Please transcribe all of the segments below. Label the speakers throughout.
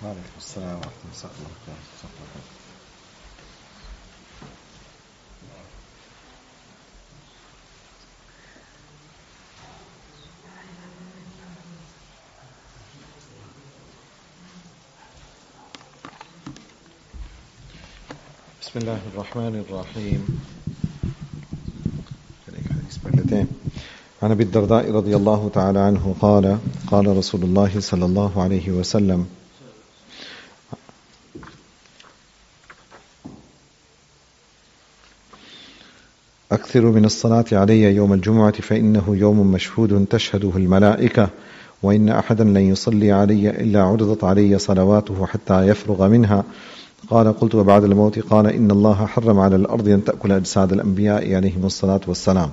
Speaker 1: وعليكم السلام ورحمة الله وبركاته. بسم الله الرحمن الرحيم. عن أبي الدرداء رضي الله تعالى عنه قال قال رسول الله صلى الله عليه وسلم: أكثر من الصلاة علي يوم الجمعة فإنه يوم مشهود تشهده الملائكة، وإن أحدا لن يصلي علي إلا عرضت علي صلواته حتى يفرغ منها. قال: قلت: وبعد الموت؟ قال: إن الله حرم على الأرض أن تأكل أجساد الأنبياء عليهم الصلاة والسلام.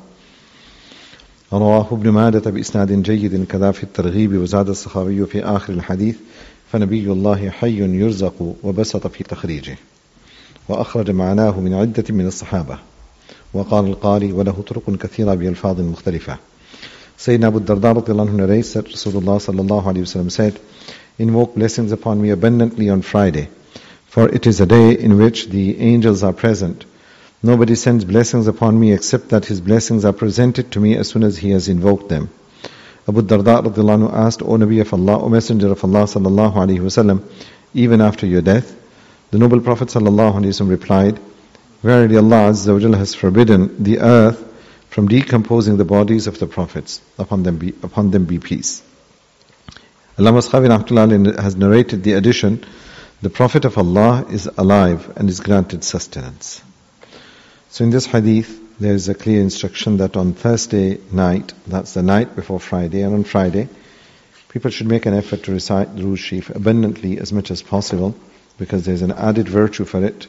Speaker 1: رواه ابن ماجه بإسناد جيد كذا في الترغيب، وزاد السخاوي في آخر الحديث: فنبي الله حي يرزق، وبسط في تخريجه، وأخرج معناه من عدة من الصحابة. وقال القاري: وله طرق كثيرة بألفاظ مختلفة. Sayyidina Abu Darda radiallahu anhu narrates that Rasulullah sallallahu alayhi wa sallam said: Invoke blessings upon me abundantly on Friday, for it is a day in which the angels are present. Nobody sends blessings upon me except that his blessings are presented to me as soon as he has invoked them. Abu Darda radiallahu anhu asked: O Nabi of Allah, O Messenger of Allah sallallahu alayhi wa sallam, even after your death? The noble Prophet sallallahu alayhi wa sallam replied: Verily Allah Azza wa Jalla has forbidden the earth from decomposing the bodies of the prophets. Upon them be peace. Allama As-Sakhawi rahmatullah has narrated the addition: the Prophet of Allah is alive and is granted sustenance. So in this hadith there is a clear instruction that on Thursday night, that's the night before Friday, and on Friday people should make an effort to recite Durood Sharif abundantly as much as possible, because there is an added virtue for it,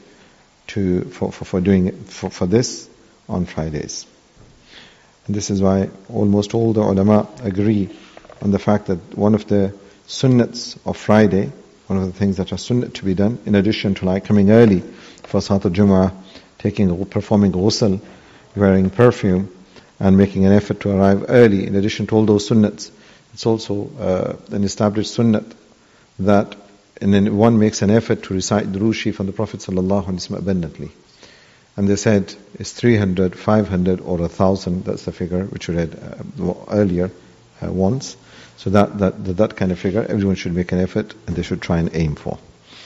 Speaker 1: for doing it for this on Fridays. And this is why almost all the ulama agree on the fact that one of the sunnats of Friday, one of the things that are sunnat to be done, in addition to like coming early for Salat al-Jumu'ah, performing ghusl, wearing perfume, and making an effort to arrive early, in addition to all those sunnats, it's also an established sunnat that, and then one makes an effort to recite Durood Sharif on the Prophet sallallahu alaihi wasallam abundantly. And they said it's 300, 500 or 1,000, that's the figure which we read earlier once. So that kind of figure, everyone should make an effort and they should try and aim for.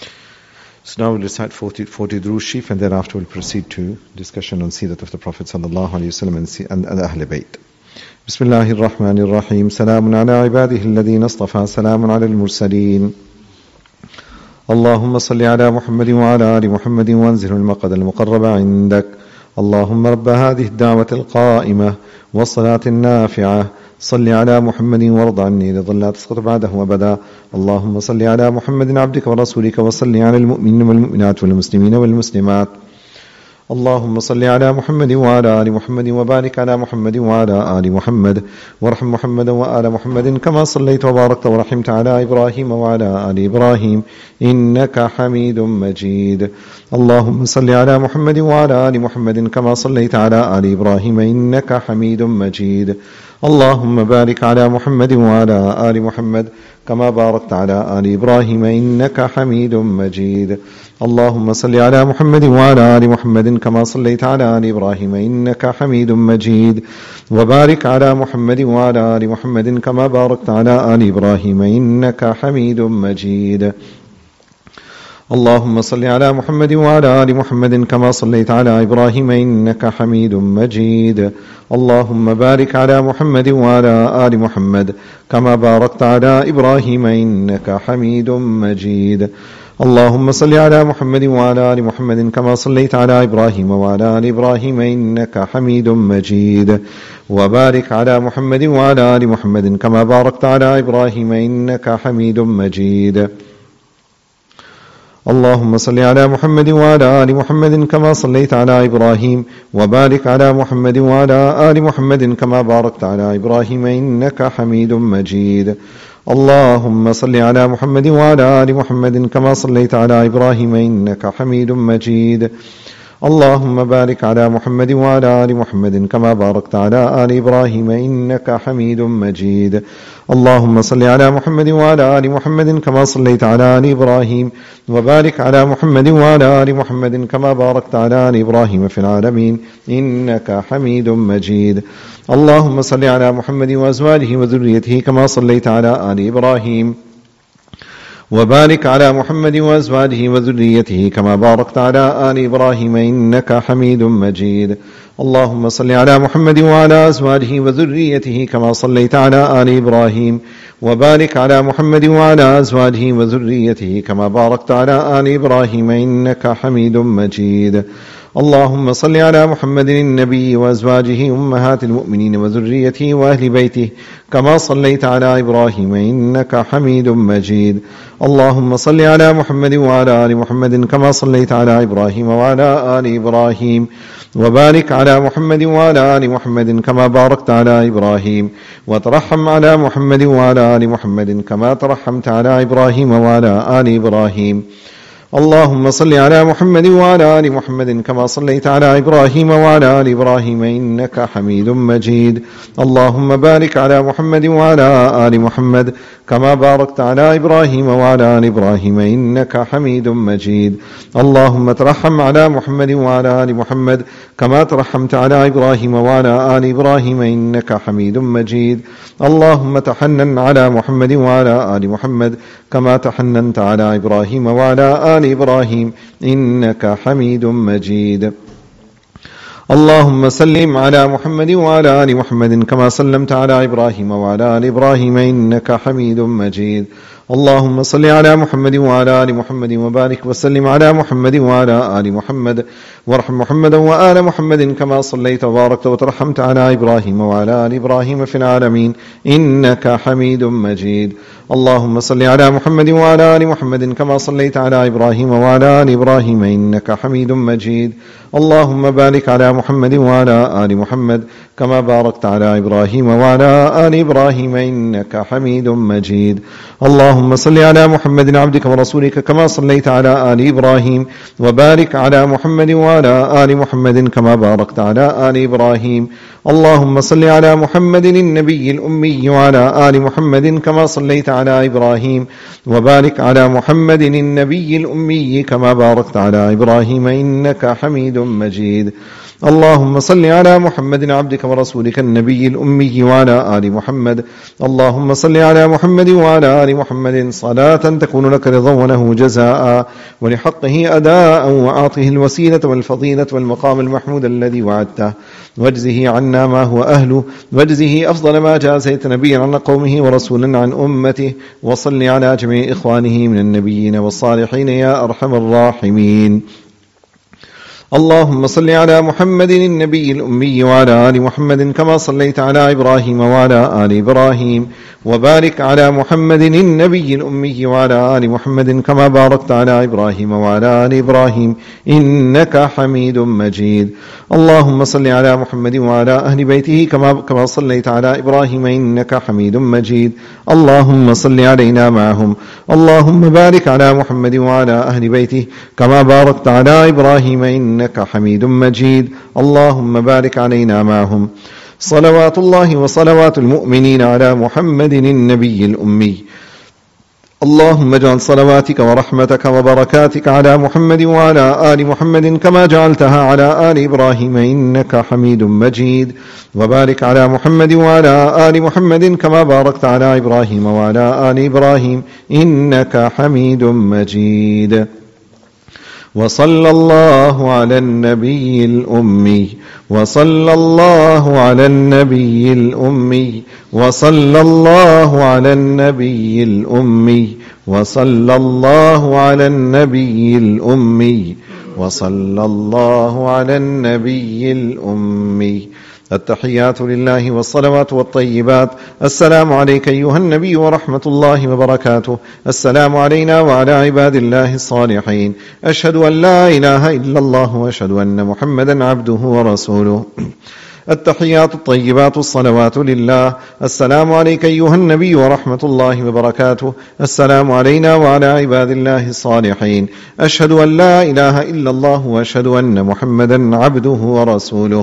Speaker 1: So now we'll recite 40 Durood Sharif, and thereafter we'll proceed to discussion on Seerat of the Prophet sallallahu alaihi wasallam and Ahl Bayt. Bismillahir Rahmanir Rahim. Salamun ala ibadihi alladhina istafa, salamun ala al-mursaleen. اللهم صل على محمد وعلى آل محمد وانزل المقعد المقرب عندك. اللهم رب هذه الدعوة القائمة والصلاة النافعة صل على محمد وارض عني رضا لا تسقط بعده أبدا. اللهم صل على محمد عبدك ورسولك وصل على المؤمنين والمؤمنات والمسلمين والمسلمات. اللهم صل على محمد وعلى آل محمد وبارك على محمد وعلى آل محمد وارحم محمدا وآل محمد كما صليت وباركت ورحمت على إبراهيم وعلى آل إبراهيم إنك حميد مجيد. اللهم صل على محمد وعلى آل محمد كما صليت على آل إبراهيم إنك حميد مجيد. اللهم بارك على محمد وعلى آل محمد كما باركت على آل إبراهيم إنك حميد مجيد. اللهم صل على محمد وعلى آل محمد كما صليت على آل إبراهيم إنك حميد مجيد. وبارك على محمد وعلى آل محمد كما باركت على آل إبراهيم إنك حميد مجيد. اللهم صل على محمد وعلى آل محمد كما صليت على إبراهيم إنك حميد مجيد. اللهم بارك على محمد وعلى آل محمد كما باركت على إبراهيم إنك حميد مجيد. اللهم صل على محمد وعلى آل محمد كما صليت على إبراهيم وعلى آل إبراهيم إنك حميد مجيد. وبارك على محمد وعلى آل محمد كما باركت على إبراهيم إنك حميد مجيد. اللهم صل على محمد وعلى آل محمد كما صليت على إبراهيم وبارك على محمد وعلى آل محمد كما باركت على إبراهيم إنك حميد مجيد. اللهم صل على محمد وعلى آل محمد كما صليت على إبراهيم إنك حميد مجيد. اللهم بارك على محمد وعلى آل محمد كما باركت على آل إبراهيم إنك حميد مجيد. اللهم صل على محمد وعلى آل محمد كما صليت على آل إبراهيم، وبارك على محمد وعلى آل محمد كما باركت على آل إبراهيم في العالمين إنك حميد مجيد. اللهم صل على محمد وأزواجه وذريته كما صليت على آل إبراهيم، وبارك على محمد وأزواجه وذريته كما باركت على آل إبراهيم إنك حميد مجيد. اللهم صل على محمد وعلى أزواجه وذريته كما صليت على آل إبراهيم، وبارك على محمد وعلى أزواجه وذريته كما باركت على آل إبراهيم إنك حميد مجيد. اللهم صل على محمد النبي وأزواجه أمهات المؤمنين وذريته وأهل بيته كما صليت على إبراهيم إنك حميد مجيد. اللهم صل على محمد وعلى آل محمد كما صليت على إبراهيم وعلى آل إبراهيم، وبارك على محمد وعلى آل محمد كما باركت على إبراهيم، وترحم على محمد وعلى آل محمد كما ترحمت على إبراهيم وعلى آل إبراهيم. اللهم صل على محمد وعلى آل محمد كما صليت على إبراهيم وعلى آل إبراهيم إنك حميد مجيد. اللهم بارك على محمد وعلى آل محمد كما باركت على إبراهيم وعلى آل إبراهيم إنك حميد مجيد. اللهم ترحم على محمد وعلى آل محمد كما ترحمت على إبراهيم وعلى آل إبراهيم إنك حميد مجيد. اللهم تحنن على محمد وعلى آل محمد كما تحننت على إبراهيم وعلى آل إبراهيم إنك حميد مجيد. اللهم سلم على محمد وعلى آل محمد كما سلمت على إبراهيم وعلى آل إبراهيم إنك حميد مجيد. اللهم صل على محمد وعلى آل محمد وبارك وسلم على محمد وعلى آل محمد، وارحم محمدا وآل محمد كما صليت وباركت وترحمت على إبراهيم وعلى آل إبراهيم في العالمين إنك حميد مجيد. اللهم صل على محمد وعلى آل محمد كما صليت على إبراهيم وعلى آل إبراهيم إنك حميد مجيد. اللهم بارك على محمد وعلى آل محمد كما باركت على إبراهيم وعلى آل إبراهيم إنك حميد مجيد. اللهم صل على محمد عبدك ورسولك كما صليت على آل إبراهيم، وبارك على محمد وعلى آل محمد كما باركت على آل إبراهيم. اللهم صل على محمد النبي الأمي وعلى آل محمد كما صليت على إبراهيم، وبارك على محمد النبي الأمي كما باركت على إبراهيم إنك حميد مجيد. اللهم صل على محمد عبدك ورسولك النبي الأمي وعلى آل محمد. اللهم صل على محمد وعلى آل محمد صلاة تكون لك رضا وله جزاء ولحقه أداء، وأعطه الوسيلة والفضيلة والمقام المحمود الذي وعدته، واجزه عنا ما هو أهله، واجزه أفضل ما جازيت نبيا عن قومه ورسولا عن أمته، وصل على جميع إخوانه من النبيين والصالحين يا أرحم الراحمين. اللهم صل على محمد النبي الأمي وعلى آل محمد كما صليت على إبراهيم وعلى آل إبراهيم، وبارك على محمد النبي الأمي وعلى آل محمد كما باركت على إبراهيم وعلى آل إبراهيم إنك حميد مجيد. اللهم صل على محمد وعلى أهل بيته كما صليت على إبراهيم إنك حميد مجيد. اللهم صل علينا معهم. اللهم بارك على محمد وعلى أهل بيته كما باركت على إبراهيم إنك حميد مجيد. اللهم بارك علينا معهم. صلوات الله وصلوات المؤمنين على محمد النبي الأمي. اللهم اجعل صلواتك ورحمتك وبركاتك على محمد وعلى آل محمد كما جعلتها على آل إبراهيم إنك حميد مجيد، وبارك على محمد وعلى آل محمد كما باركت على إبراهيم وعلى آل إبراهيم إنك حميد مجيد. وصلى الله على النبي الأمي، وصلى الله على النبي الأمي، وصلى الله على النبي الأمي، وصلى الله على النبي الأمي، وصلى الله على النبي الأمي. التحيات لله والصلوات والطيبات. السلام عليك أيها النبي ورحمة الله وبركاته. السلام علينا وعلى عباد الله الصالحين. أشهد أن لا إله إلا الله وأشهد أن محمدا عبده ورسوله. التحيات الطيبات الصلوات لله. السلام عليك أيها النبي ورحمة الله وبركاته. السلام علينا وعلى عباد الله الصالحين. أشهد أن لا إله إلا الله وأشهد أن محمدا عبده ورسوله.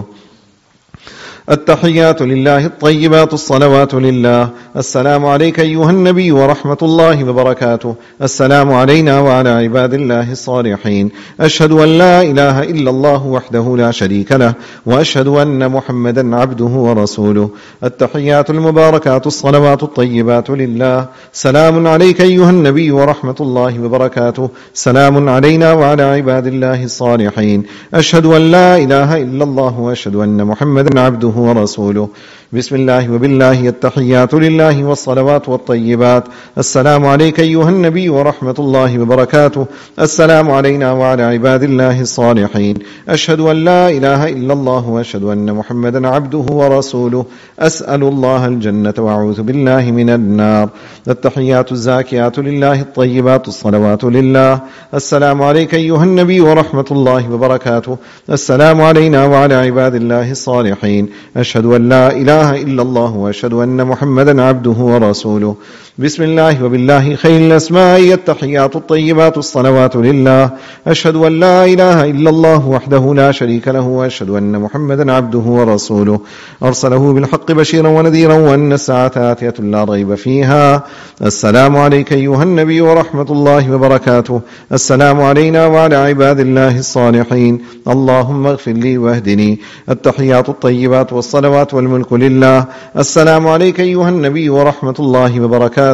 Speaker 1: التحيات لله الطيبات الصلوات لله. السلام عليك أيها النبي ورحمة الله وبركاته. السلام علينا وعلى عباد الله الصالحين. أشهد أن لا إله إلا الله وحده لا شريك له وأشهد أن محمدا عبده ورسوله. التحيات المباركات الصلوات الطيبات لله. سلام عليك أيها النبي ورحمة الله وبركاته. سلام علينا وعلى عباد الله الصالحين. أشهد أن لا إله إلا الله وأشهد أن محمدا عبده ورسوله. بسم الله وبالله. التحيات لله والصلوات والطيبات. السلام عليك أيها النبي ورحمة الله وبركاته. السلام علينا وعلى عباد الله الصالحين. أشهد أن لا إله إلا الله وأشهد أن محمدا عبده ورسوله. أسأل الله الجنة وأعوذ بالله من النار. التحيات الزاكيات لله الطيبات الصلوات لله. السلام عليك أيها النبي ورحمة الله وبركاته. السلام علينا وعلى عباد الله الصالحين. أشهد أن لا إله إلا الله وأشهد أن محمدا عبده ورسوله. بسم الله وبالله خير الأسماء. التحيات الطيبات الصلوات لله. أشهد أن لا إله إلا الله وحده لا شريك له وأشهد أن محمدا عبده ورسوله. أرسله بالحق بشيرا ونذيرا وأن الساعة آتية لا ريب فيها. السلام عليك أيها النبي ورحمة الله وبركاته. السلام علينا وعلى عباد الله الصالحين. اللهم اغفر لي واهدني. التحيات الطيبات والصلوات والملك لله. السلام عليك أيها النبي ورحمة الله وبركاته.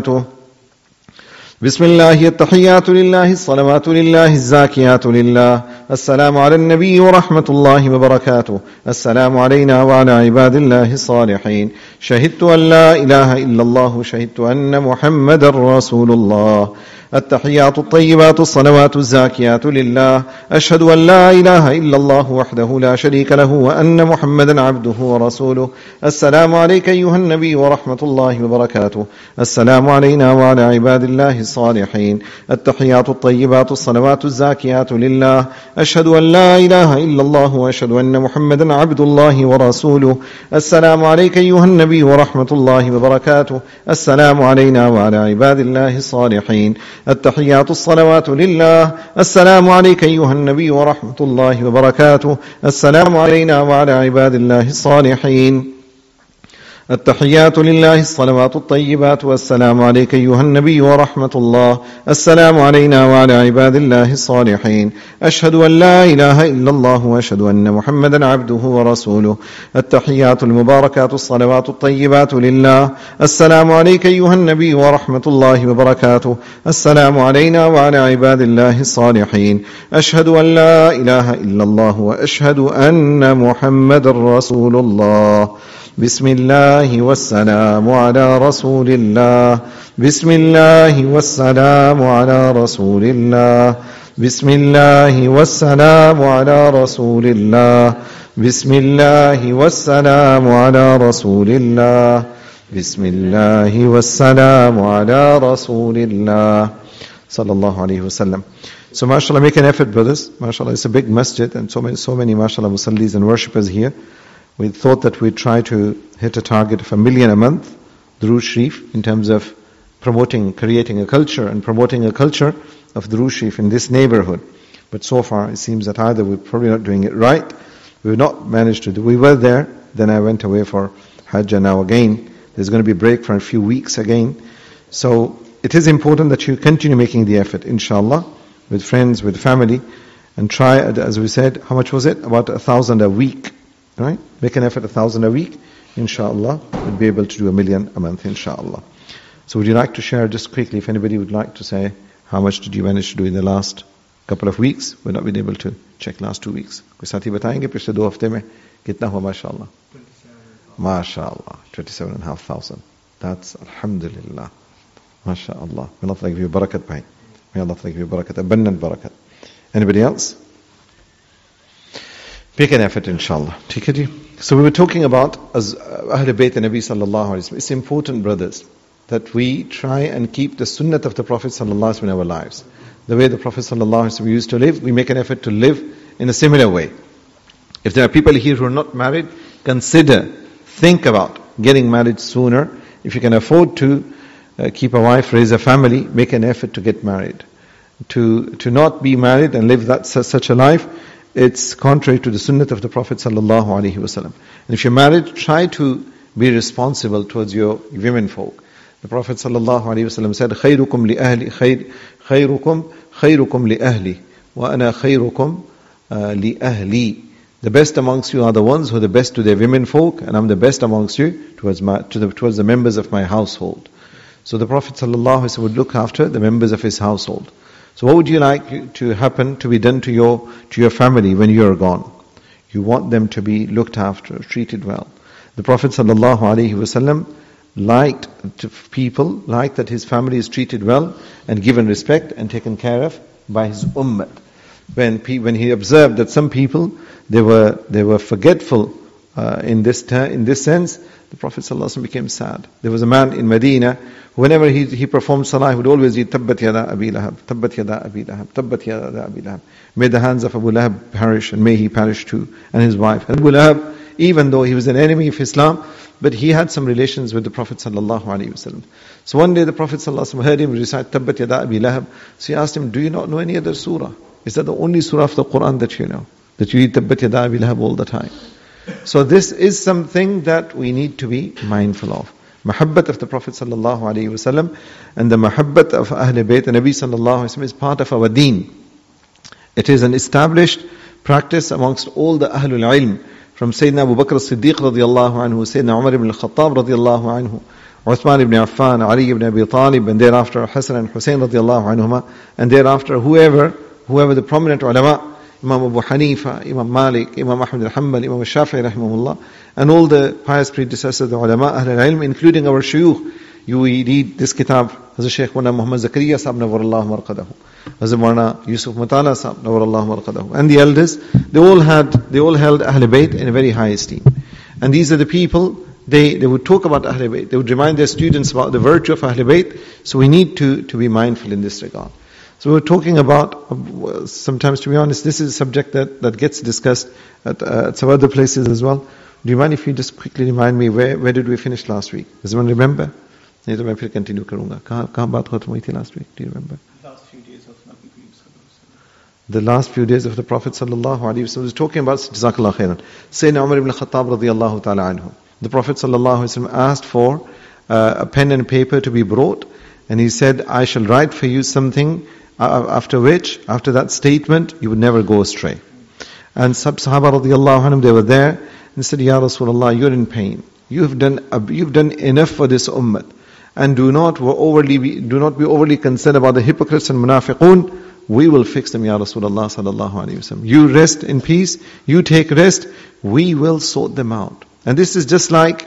Speaker 1: بسم الله. التحيات لله الصلوات لله الزاكيات لله. السلام على النبي ورحمة الله وبركاته. السلام علينا وعلى عباد الله الصالحين. شهدت أن لا إله إلا الله. شهدت أن محمد رسول الله. التحيات الطيبات الصلوات الزاكيات لله. أشهد أن لا إله إلا الله وحده لا شريك له وأن محمدا عبده ورسوله. السلام عليك أيها النبي ورحمة الله وبركاته. السلام علينا وعلى عباد الله الصالحين. التحيات الطيبات الصلوات الزاكيات لله. أشهد أن لا إله إلا الله وأشهد أن محمدا عبد الله ورسوله. السلام عليك أيها النبي ورحمة الله وبركاته. السلام علينا وعلى عباد الله الصالحين. التحيات الصلوات لله. السلام عليك أيها النبي ورحمة الله وبركاته. السلام علينا وعلى عباد الله الصالحين. التحيات لله الصلوات الطيبات. والسلام عليك أيها النبي ورحمة الله. السلام علينا وعلى عباد الله الصالحين. أشهد أن لا إله إلا الله وأشهد أن محمدا عبده ورسوله. التحيات المباركات الصلوات الطيبات لله. السلام عليك أيها النبي ورحمة الله وبركاته. السلام علينا وعلى عباد الله الصالحين. أشهد أن لا إله إلا الله وأشهد أن محمدا رسول الله. بسم الله والسلام على رسول الله. بسم الله والسلام على رسول الله. بسم الله والسلام على رسول الله. بسم الله والسلام على رسول الله. بسم الله والسلام على رسول الله. Sallallahu alayhi wasallam. So mashallah, make an effort, brothers. Mashallah, it's a big masjid and so many mashallah musallis and worshippers here. We thought that we'd try to hit a target of 1 million a month, Durood Sharif, in terms of creating a culture and promoting a culture of Durood Sharif in this neighborhood. But so far, it seems that either we're probably not doing it right, we've not managed to do. We were there, then I went away for Hajj, and now again, there's going to be a break for a few weeks again. So, it is important that you continue making the effort, inshallah, with friends, with family, and try, as we said, how much was it? About 1,000 a week. Right? Make an effort 1,000 a week, inshallah, we'll be able to do 1 million a month, inshallah. So would you like to share just quickly, if anybody would like to say, how much did you manage to do in the last couple of weeks? We've not been able to check last 2 weeks. कोई साथी बताएंगे पिछले 2 हफ्ते में कितना हुआ माशाअल्लाह? माशाअल्लाह, 27,500. That's alhamdulillah. MashaAllah. May Allah give you barakat, bhai. May Allah give you barakat, abundant barakat. Anybody else? Make an effort, inshallah. So we were talking about as Ahl Bayt Nabi sallallahu alaihi wasallam. It's important, brothers, that we try and keep the sunnat of the Prophet sallallahu alaihi wasallam in our lives. The way the Prophet sallallahu alaihi wasallam used to live, we make an effort to live in a similar way. If there are people here who are not married, consider, think about getting married sooner. If you can afford to keep a wife, raise a family, make an effort to get married. To not be married and live such a life, it's contrary to the sunnah of the Prophet sallallahu alaihi wasallam. And if you're married, try to be responsible towards your women folk. The Prophet sallallahu alaihi wasallam said, "Khayrukum li ahli, khayrukum li ahli, wa ana khayrukum li ahli." The best amongst you are the ones who are the best to their women folk, and I'm the best amongst you towards the members of my household. So the Prophet sallallahu alaihi wasallam would look after the members of his household. So what would you like to happen, to be done to your family when you are gone? You want them to be looked after, treated well. The Prophet sallallahu alaihi wasallam liked that his family is treated well and given respect and taken care of by his ummah. When he observed that some people they were forgetful in this sense, the Prophet ﷺ became sad. There was a man in Medina, whenever he performed salah, he would always read Tabbat yada Abi Lahab, Tabbat yada Abi Lahab, Tabbat yada Abi Lahab. May the hands of Abu Lahab perish, and may he perish too, and his wife. And Abu Lahab, even though he was an enemy of Islam, but he had some relations with the Prophet ﷺ. So one day the Prophet ﷺ heard him recite Tabbat yada Abi Lahab. So he asked him, "Do you not know any other surah? Is that the only surah of the Quran that you know? That you read Tabbat yada Abi Lahab all the time?" So this is something that we need to be mindful of. Mahabbat of the Prophet sallallahu alaihi wasallam and the mahabbat of Ahl Bayt and Nabi sallallahu alaihi wasallam is part of our deen. It is an established practice amongst all the Ahlul Ilm, from Sayyidina Abu Bakr as-Siddiq radiyallahu anhu, Sayyidina Umar ibn al-Khattab radiyallahu anhu, Uthman ibn Affan, Ali ibn Abi Talib, and thereafter Hassan and Hussein radiyallahu anhuma, and thereafter whoever the prominent ulama, Imam Abu Hanifa, Imam Malik, Imam Ahmad al-Hanbal, Imam al-Shafi'i rahimahullah, and all the pious predecessors, the ulama, Ahl al-Ilm, including our shuyukh. You read this kitab, Hazrat Shaykh Mullah Muhammad Zakaria Sahib Nawarallahu Marqadahu, Hazrat Maulana Yusuf Matala Sahib Nawarallahu Marqadahu, and the elders, they all held Ahl Bayt in a very high esteem. And these are the people, they would talk about Ahl Bayt, they would remind their students about the virtue of Ahl Bayt, so we need to be mindful in this regard. So we're talking about, sometimes to be honest, this is a subject that gets discussed at some other places as well. Do you mind if you just quickly remind me, where did we finish last week? Does anyone remember? नहीं तो मैं फिर continue करूंगा. कहाँ बात खत्म हुई थी last week? Do you remember? The last few days of the Prophet sallallahu alaihi wasallam was talking about, Jazakallah khairan, Sayyidina Umar ibn al-Khattab radiyallahu ta'ala anhu. The Prophet sallallahu alaihi wasallam asked for a pen and paper to be brought, and he said, "I shall write for you something after that statement, you would never go astray." And Sahaba radiyallahu anhum, they were there and said, "Ya Rasulullah, you're in pain. You've done enough for this ummah. And do not be overly concerned about the hypocrites and munafiqun. We will fix them, Ya Rasulullah sallallahu alaihi wasallam. You rest in peace. You take rest. We will sort them out." And this is just like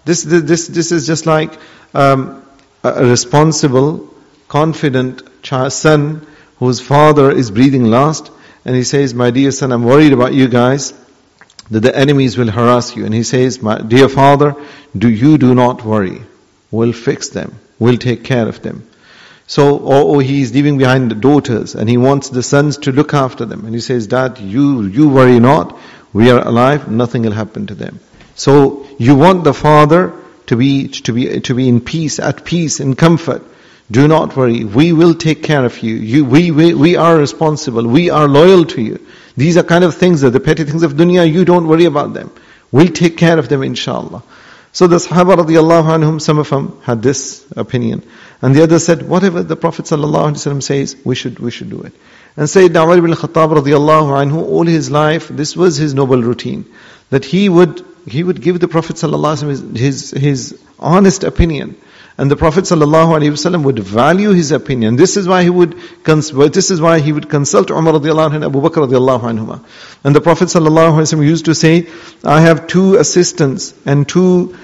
Speaker 1: a responsible, confident son whose father is breathing last, and he says, "My dear son, I'm worried about you guys, that the enemies will harass you." And he says, "My dear father, do not worry. We'll fix them. We'll take care of them." So, or he's leaving behind the daughters, and he wants the sons to look after them. And he says, "Dad, you worry not. We are alive. Nothing will happen to them." So you want the father to be in peace, at peace, in comfort. Do not worry. We will take care of you. We are responsible. We are loyal to you. These are kind of things that the petty things of dunya, you don't worry about them. We'll take care of them, inshallah. So the Sahaba radiyallahu anhum, some of them had this opinion. And the others said, whatever the Prophet sallallahu alaihi wasallam says, we should do it. And Sayyidina Umar ibn al-Khattab radiyallahu anhu, all his life, this was his noble routine. That he would give the Prophet sallallahu alaihi wasallam his honest opinion. And the Prophet sallallahu alaihi wasallam would value his opinion. This is why he would consult Umar radiyallahu anhu and Abu Bakr radiyallahu anhuma. And the Prophet sallallahu alaihi wasallam used to say, "I have two assistants and two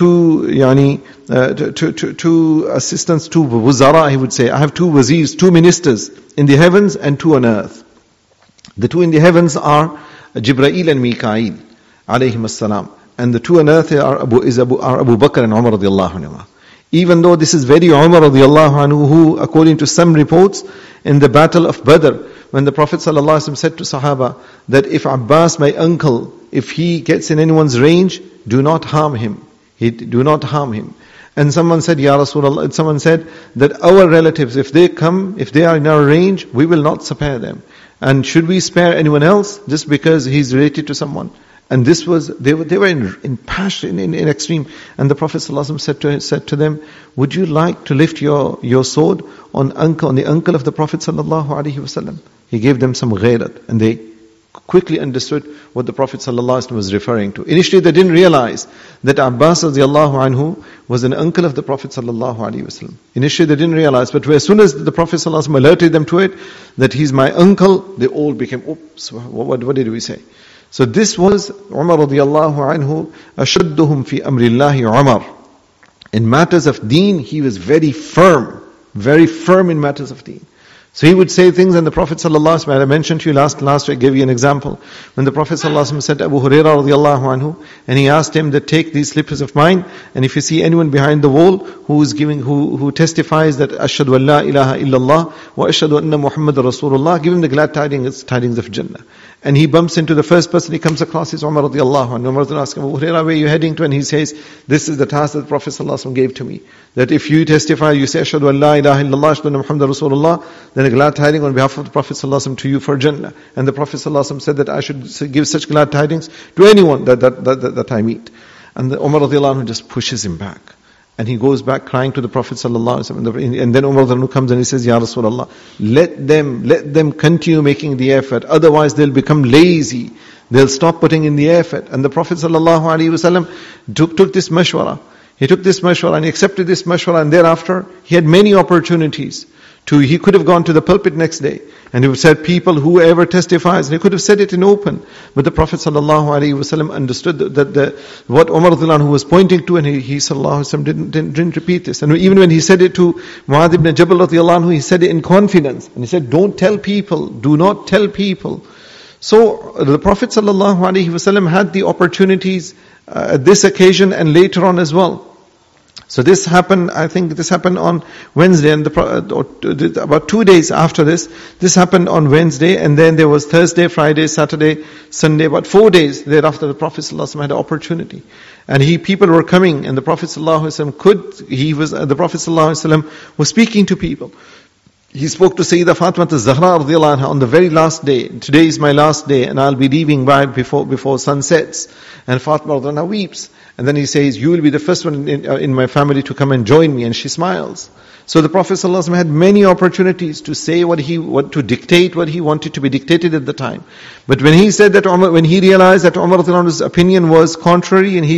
Speaker 1: assistants, two wuzara," he would say. "I have two wazirs, two ministers in the heavens and two on earth. The two in the heavens are Jibreel and Mikail alayhim as-salam, and the two on earth are Abu Bakr and Umar radiyallahu anhuma." Even though this is very Umar radiyallahu anhu who, according to some reports, in the battle of Badr, when the Prophet ﷺ said to Sahaba that if Abbas, my uncle, if he gets in anyone's range, do not harm him. Do not harm him. And someone said, Ya Rasulullah, someone said that our relatives, if they are in our range, we will not spare them. And should we spare anyone else just because he's related to someone? And this was, they were in passion, in extreme. And the Prophet ﷺ said to them, would you like to lift your sword on the uncle of the Prophet ﷺ? He gave them some ghairat, and they quickly understood what the Prophet ﷺ was referring to. Initially they didn't realize that Abbas radiallahu anhu was an uncle of the Prophet ﷺ. Initially they didn't realize, but as soon as the Prophet ﷺ alerted them to it, that he's my uncle, they all became, oops, what did we say? So this was Umar radiallahu anhu, ashadduhum fi amrillahi Umar. In matters of deen, he was very firm in matters of deen. So he would say things, and the Prophet ﷺ, I mentioned to you last week, I gave you an example. When the Prophet ﷺ said to Abu Hurairah radiallahu anhu, and he asked him that take these slippers of mine, and if you see anyone behind the wall who testifies that Ashhadu an la ilaha illallah wa ashhadu anna Muhammadar Rasulullah, give him the glad tidings of Jannah. And he bumps into the first person he comes across is Umar radiallahu anhu. Umar then asks him, Abu Hurairah, where are you heading to? And he says, this is the task that the Prophet ﷺ gave to me. That if you testify, you say, Ashhadu an la ilaha illallah, ashhadu anna Muhammadar Rasulullah, then a glad tidings on behalf of the Prophet ﷺ to you for Jannah. And the Prophet ﷺ said that I should give such glad tidings to anyone that I meet. And the Umar radiallahu anhu just pushes him back. And he goes back crying to the Prophet ﷺ. And then Umar radiallahu anhu comes and he says, Ya Rasulullah, let them continue making the effort. Otherwise they'll become lazy. They'll stop putting in the effort. And the Prophet ﷺ took this mashwara. He took this mashwara and he accepted this mashwara, and thereafter he had many opportunities. He could have gone to the pulpit next day and he would said, people, whoever testifies, and he could have said it in open. But the Prophet ﷺ understood that what Umar radiallahu anhu was pointing to, and he ﷺ didn't repeat this. And even when he said it to Mu'adh ibn Jabal radiallahu anhu, he said it in confidence. And he said, don't tell people, do not tell people. So the Prophet ﷺ had the opportunities at this occasion and later on as well. So this happened, I think this happened on Wednesday, and about 2 days after this happened on Wednesday, and then there was Thursday, Friday, Saturday, Sunday, about 4 days thereafter the Prophet ﷺ had an opportunity. And people were coming, and the Prophet ﷺ was speaking to people. He spoke to Sayyidah Fatima al-Zahra radiallahu anha on the very last day. Today is my last day, and I'll be leaving before sun sets. And Fatima radiallahu anha weeps. And then he says, you will be the first one in my family to come and join me. And she smiles. So the Prophet ﷺ had many opportunities to say to dictate what he wanted to be dictated at the time. But when he said that when he realized that Umar radiallahu anhu's opinion was contrary, and he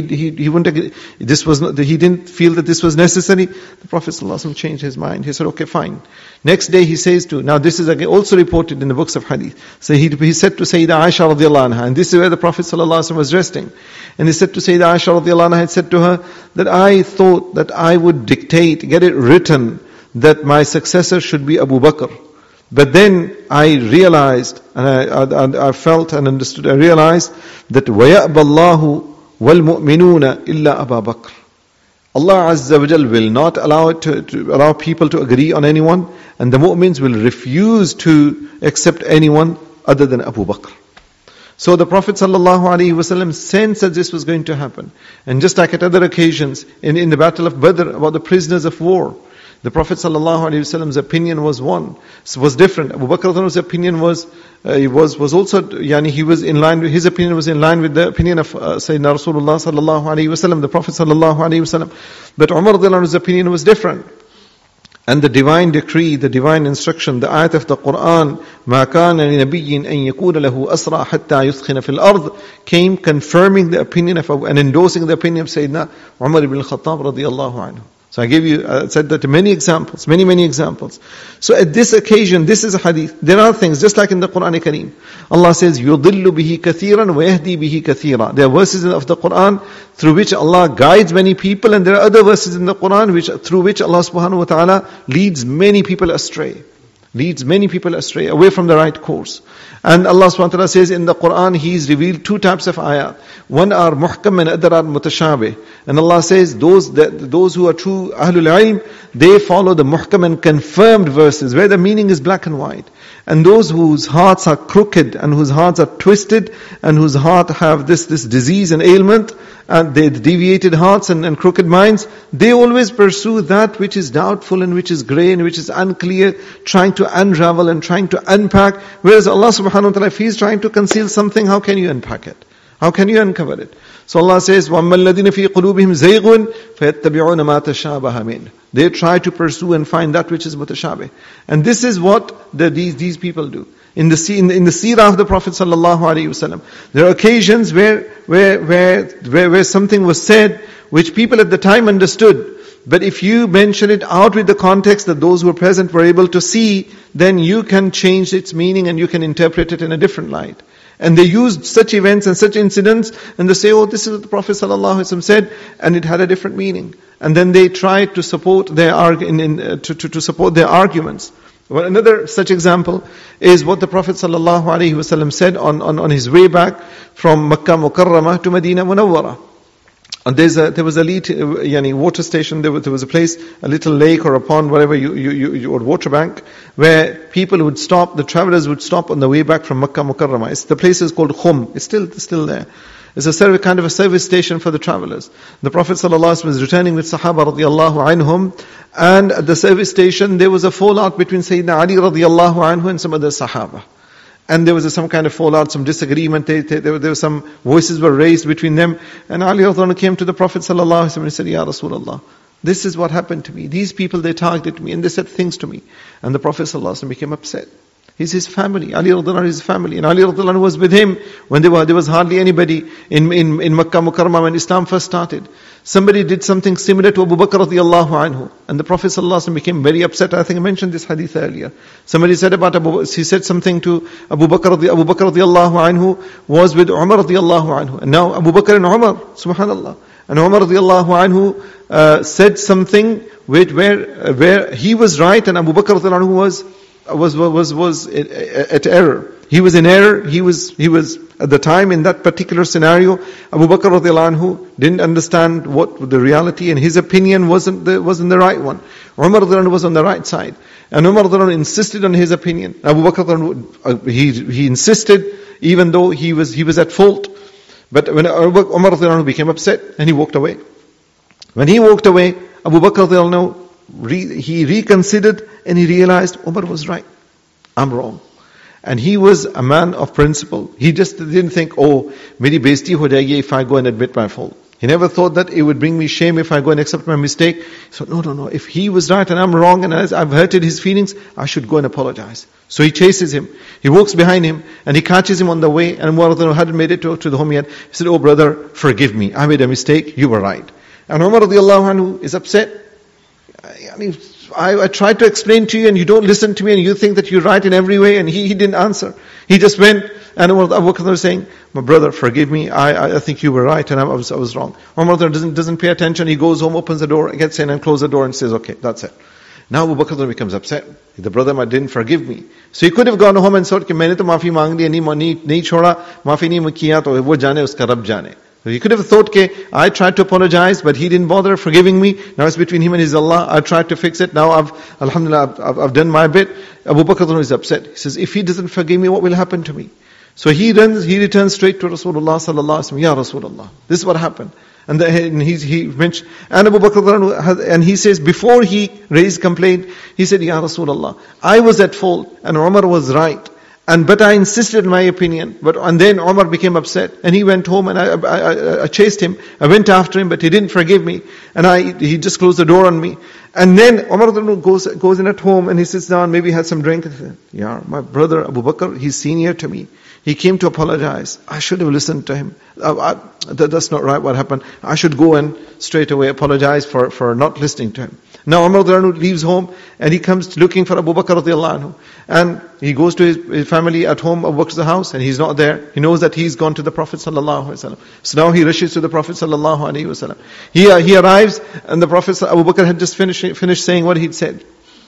Speaker 1: didn't feel that this was necessary, the Prophet ﷺ changed his mind. He said, okay, fine. Next day he says now this is again also reported in the books of hadith. So he said to Sayyidah Aisha radiallahu anha, and this is where the Prophet ﷺ was resting. And he said to Sayyidah Aisha radiallahu anha, had said to her that I thought that I would get it written that my successor should be Abu Bakr. But then I realized, and I felt and understood, I realized that وَيَأْبَى اللَّهُ وَالْمُؤْمِنُونَ إِلَّا أَبَا بَكْرٍ. Allah Azza wa Jal will not allow people to agree on anyone, and the mu'mins will refuse to accept anyone other than Abu Bakr. So the Prophet ﷺ sensed that this was going to happen. And just like at other occasions, in the battle of Badr, about the prisoners of war, the Prophet ﷺ's opinion was different. Abu Bakr's opinion was also, he was in line, his opinion was in line with the opinion of Sayyidina Rasulullah ﷺ, the Prophet ﷺ. But Umar radiallahu opinion was different. And the divine decree, the divine instruction, the ayat of the Quran, مَا كَانَ لِنَبِيٍّ أَن يَكُونَ لَهُ أَسْرَى حَتَّى يُثْخِنَ فِي الْأَرْضِ, came confirming the opinion of, and endorsing the opinion of Sayyidina Umar ibn al-Khattab radiyallahu anhu. So I said that many examples, many examples. So at this occasion, this is a hadith. There are things, just like in the Quran Kareem. Allah says, يُضِلُّ بِهِ كَثِيرًا وَيَهْدِي بِهِ كَثِيرًا. There are verses of the Quran through which Allah guides many people, and there are other verses in the Quran through which Allah subhanahu wa ta'ala leads many people astray. leads many people astray, away from the right course. And Allah subhanahu wa ta'ala says in the Quran, He's revealed two types of ayat. One are muhkam and other are mutashabih. And Allah says, those who are true ahlul ilm, they follow the muhkam and confirmed verses, where the meaning is black and white. And those whose hearts are crooked, and whose hearts are twisted, and whose heart have this disease and ailment, and they deviated hearts and crooked minds, they always pursue that which is doubtful and which is grey and which is unclear, trying to unravel and trying to unpack. Whereas Allah subhanahu wa ta'ala, if He's trying to conceal something, how can you unpack it? How can you uncover it? So Allah says, وَأَمَّا الَّذِينَ فِي قُلُوبِهِمْ زَيْغٌ فَيَتَّبِعُونَ مَا تَشَابَهَ مِنْهُ. They try to pursue and find that which is mutashabih. And this is what these people do. In the seerah of the Prophet sallallahu alaihi wasallam, there are occasions where something was said which people at the time understood. But if you mention it out with the context that those who were present were able to see, then you can change its meaning and you can interpret it in a different light. And they used such events and such incidents, and they say, oh, this is what the Prophet ﷺ said, and it had a different meaning. And then they tried to support their to support their arguments. Well, another such example is what the Prophet ﷺ said on his way back from Makkah Mukarramah to Medina Munawwara. And there was a water station, there was a place, a little lake or a pond, whatever or water bank, where people would stop, the travelers would stop on the way back from Makkah Mukarramah. The place is called Khum. It's still there. It's a kind of a service station for the travelers. The Prophet ﷺ was returning with Sahaba radiallahu anhum, and at the service station there was a fallout between Sayyidina Ali radiallahu anhu and some other Sahaba. And there was some kind of fallout, some disagreement. There were some voices were raised between them. And Ali radiallahu anhu came to the Prophet ﷺ and said, Ya Rasulullah, this is what happened to me. These people, they targeted me and they said things to me. And the Prophet ﷺ became upset. He's his family. Ali radiallahu anhu is his family. And Ali radiallahu anhu was with him when there was hardly anybody in Makkah Mukarramah when Islam first started. Somebody did something similar to Abu Bakr radiallahu anhu. And the Prophet ﷺ became very upset. I think I mentioned this hadith earlier. Somebody said he said something to Abu Bakr radiallahu anhu was with Umar radiallahu anhu. And now Abu Bakr and Umar, subhanallah. And Umar radiallahu anhu said something where he was right and Abu Bakr radiallahu anhu was at error. He was in error. He was at the time in that particular scenario. Abu Bakr radiallahu anhu didn't understand what the reality, and his opinion wasn't the right one. Umar radiallahu anhu was on the right side, and Umar radiallahu anhu insisted on his opinion. Abu Bakr radiallahu anhu, he insisted even though he was at fault. But when Umar radiallahu anhu became upset and he walked away. When he walked away, Abu Bakr radiallahu anhu, he reconsidered and he realized Umar was right. I'm wrong. And he was a man of principle. He just didn't think, oh, meri besti ho jayegi if I go and admit my fault. He never thought that it would bring me shame if I go and accept my mistake. So no. If he was right and I'm wrong and I've hurted his feelings, I should go and apologize. So he chases him. He walks behind him and he catches him on the way. And one of them hadn't made it to the home yet. He said, oh brother, forgive me. I made a mistake. You were right. And Umar radiallahu anhu is upset. I tried to explain to you and you don't listen to me and you think that you're right in every way, and he didn't answer. He just went, and Abu Bakr was saying, my brother, forgive me, I think you were right and I was wrong. Umar doesn't pay attention. He goes home, opens the door, gets in and closes the door and says, okay, that's it. Now Abu Bakr becomes upset. The brother didn't forgive me. So he could have gone home and said, maine to maafi maang liya, nahi choda, maafi nahi kiya, to wo jane, uska Rabb jane. He could have thought, I tried to apologize, but he didn't bother forgiving me. Now it's between him and his Allah. I tried to fix it. Now I've done my bit. Abu Bakr is upset. He says, if he doesn't forgive me, what will happen to me? So he returns straight to Rasulullah sallallahu alaihi wasallam. Ya Rasulullah, this is what happened. And he mentioned, and Abu Bakr, and he says, before he raised complaint, he said, Ya Rasulullah, I was at fault and Umar was right. But I insisted in my opinion. And then Umar became upset. And he went home and I chased him. I went after him, but he didn't forgive me. And he just closed the door on me. And then Umar goes in at home and he sits down, maybe had some drink. And says, yeah, my brother Abu Bakr, he's senior to me. He came to apologize. I should have listened to him. That's not right what happened. I should go and straight away apologize for not listening to him. Now Umar leaves home and he comes looking for Abu Bakr radiallahu anhu. And he goes to his family at home, Abu Bakr's house, and he's not there. He knows that he's gone to the Prophet sallallahu alaihi wasallam. So now he rushes to the Prophet sallallahu alaihi wasallam. He arrives and the Prophet Abu Bakr had just finished saying what he'd said.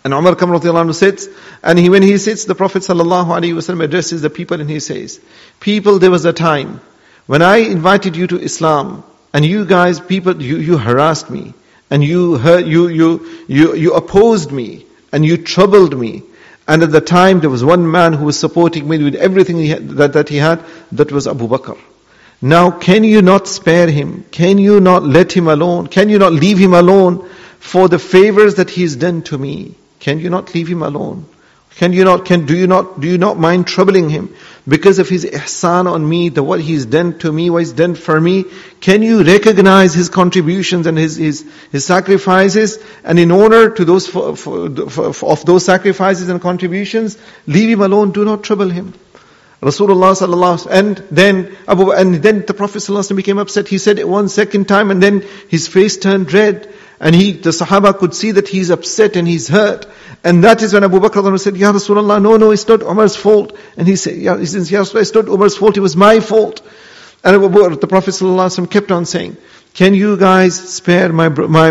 Speaker 1: And Umar radiallahu anhu sits, and when he sits, the Prophet sallallahu alaihi wasallam addresses the people and he says, people, there was a time when I invited you to Islam, and you guys, people, you harassed me, and you opposed me, and you troubled me. And at the time, there was one man who was supporting me with everything that he had, that was Abu Bakr. Now, can you not spare him? Can you not let him alone? Can you not leave him alone for the favors that he's done to me? Can you not leave him alone? Do you not mind troubling him because of his ihsan on me, what he's done to me, what he's done for me? Can you recognize his contributions and his sacrifices? And in order to those of those sacrifices and contributions, leave him alone. Do not trouble him. Rasulullah sallallahu and then the Prophet sallallahu became upset. He said it one second time, and then his face turned red, and the Sahaba could see that he's upset and he's hurt. And that is when Abu Bakr said, Ya Rasulullah, no, it's not Umar's fault. And he said, Ya Rasulullah, it's not Umar's fault, it was my fault. And the Prophet sallallahu kept on saying, can you guys spare my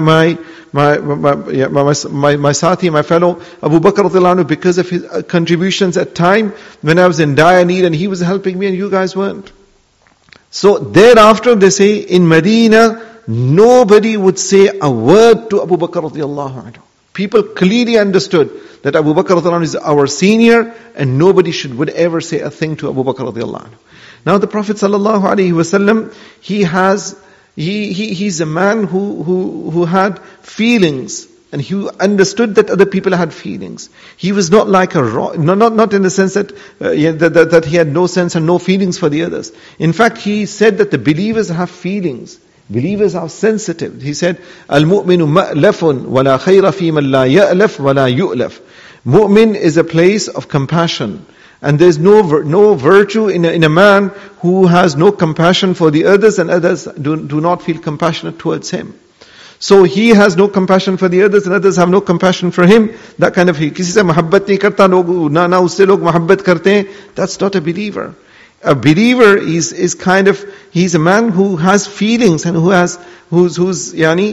Speaker 1: Sati, my fellow Abu Bakr radiallahu anhu, because of his contributions at time when I was in dire need and he was helping me and you guys weren't. So thereafter they say in Medina, nobody would say a word to Abu Bakr radiallahu anhu. People clearly understood that Abu Bakr radiallahu anhu is our senior and nobody would ever say a thing to Abu Bakr radiallahu anhu. Now the Prophet sallallahu alaihi wasallam, he's a man who had feelings, and he understood that other people had feelings. He was not like not in the sense that that he had no sense and no feelings for the others. In fact, he said that the believers have feelings. Believers are sensitive. He said, "Al-mu'minu ma'lafun wa la khayra fi man la ya'laf wa la yu'laf." Mu'min is a place of compassion. And there's no virtue in a man who has no compassion for the others, and others do not feel compassionate towards him. So he has no compassion for the others, and others have no compassion for him. That kind of, kisi se mohabbat nahi karta, na usse log mohabbat karte hain, that's not a believer. A believer is he's a man who has feelings and who gives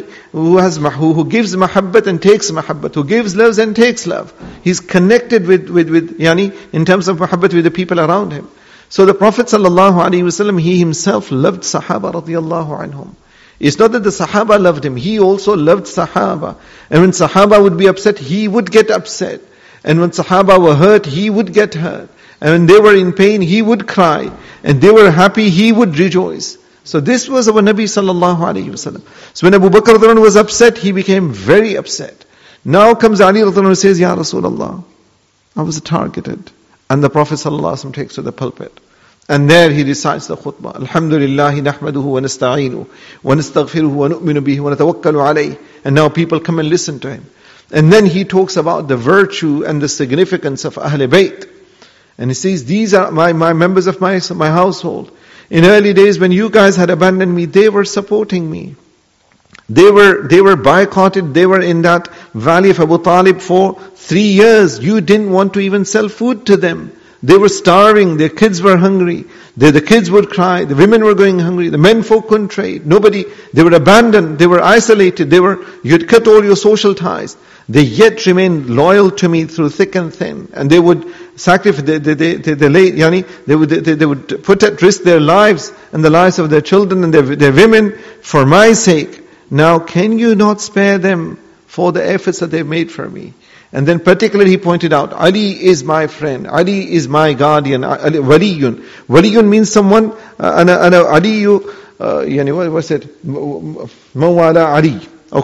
Speaker 1: mahabbat and takes mahabbat, who gives love and takes love. He's connected with in terms of mahabbat with the people around him. So the Prophet sallallahu alaihi wasallam, he himself loved Sahaba radiyallahu anhum. It's not that the Sahaba loved him, he also loved Sahaba. And when Sahaba would be upset, he would get upset. And when Sahaba were hurt, he would get hurt. And when they were in pain, he would cry. And they were happy, he would rejoice. So this was our Nabi sallallahu alayhi wasallam. So when Abu Bakr radhiyallahu anhu was upset, he became very upset. Now comes Ali radhiyallahu anhu and says, Ya Rasulullah, I was targeted. And the Prophet sallallahu alayhi wasallam takes to the pulpit. And there he recites the khutbah. Alhamdulillahi nahmaduhu wa nasta'inu wa nastaghfiruhu wa nu'minu bihi wa natawakkalu alayhi. And now people come and listen to him. And then he talks about the virtue and the significance of Ahl Bayt. And he says, these are my members of my household. In early days when you guys had abandoned me, they were supporting me. They were boycotted. They were in that valley of Abu Talib for 3 years. You didn't want to even sell food to them. They were starving. Their kids were hungry. The kids would cry. The women were going hungry. The men folk couldn't trade. They were abandoned. They were isolated. You had cut all your social ties. They yet remained loyal to me through thick and thin. And they would sacrifice, they would put at risk their lives and the lives of their children and their women for my sake. Now can you not spare them for the efforts that they've made for me? And then particularly he pointed out, Ali is my friend, Ali is my guardian, waliyun. Waliyun means someone, aliyu, what's it? Mawala Ali.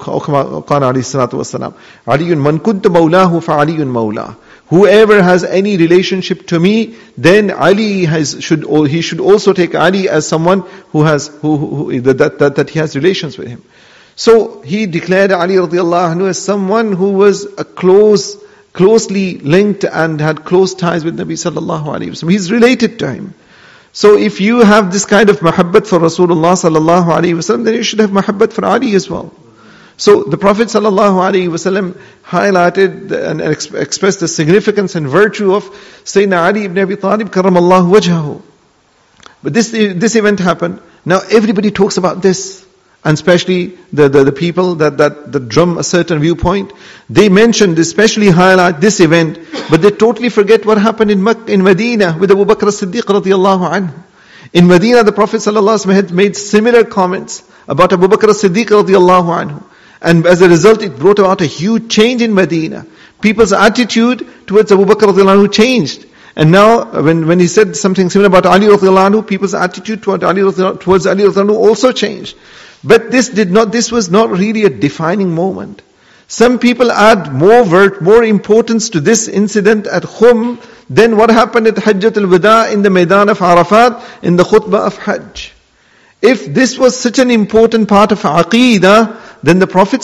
Speaker 1: Whoever has any relationship to me, then he should also take Ali as someone that he has relations with him. So he declared Ali radiallahu anhu as someone who was closely linked and had close ties with Nabi sallallahu alaihi wasallam. He's related to him. So if you have this kind of mahabbat for Rasulullah sallallahu alaihi wasallam, then you should have mahabbat for Ali as well. So the Prophet sallallahu alaihi wasallam highlighted and expressed the significance and virtue of Sayyidina Ali ibn Abi Talib karramallahu wajhahu. But this event happened. Now everybody talks about this.
Speaker 2: and especially the people that drum a certain viewpoint, they mention, especially highlight this event, but they totally forget what happened in Medina with Abu Bakr as-Siddiq radiallahu anhu. In Medina, the Prophet ﷺ had made similar comments about Abu Bakr as-Siddiq radiallahu anhu. And as a result, it brought about a huge change in Medina. People's attitude towards Abu Bakr radiallahu anhu changed. And now, when he said something similar about Ali radiallahu anhu, people's attitude towards Ali radiallahu anhu also changed. But this was not really a defining moment. Some people add more importance to this incident at Khum than what happened at Hajjatul Wada in the Maidan of Arafat, in the khutbah of Hajj. If this was such an important part of Aqeedah, then the Prophet